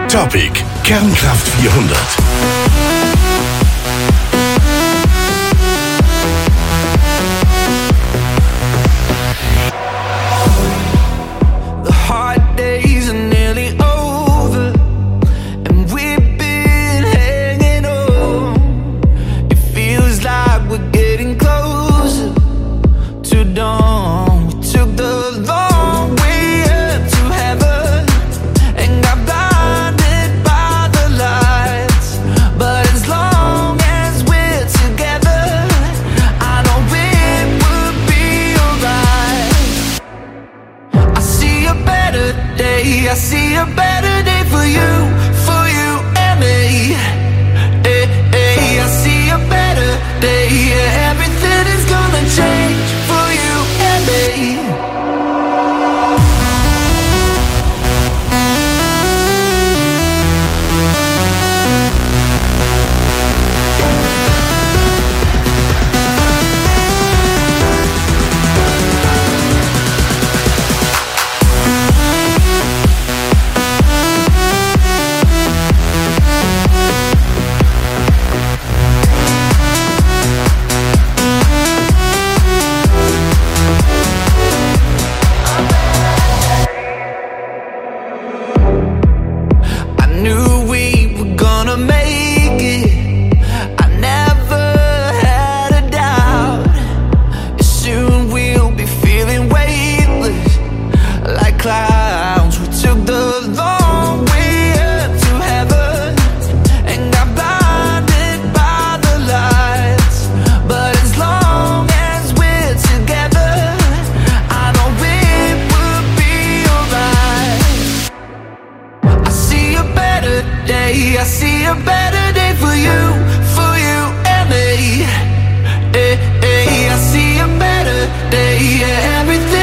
Topic Kernkraft 400. I see a better day for you and me. I see a better day. Everything is gonna change for you and me. Clouds, we took the long way up to heaven and got blinded by the lights. But as long as we're together, I know it will be alright. I see a better day, I see a better day for you and me. I see a better day, everything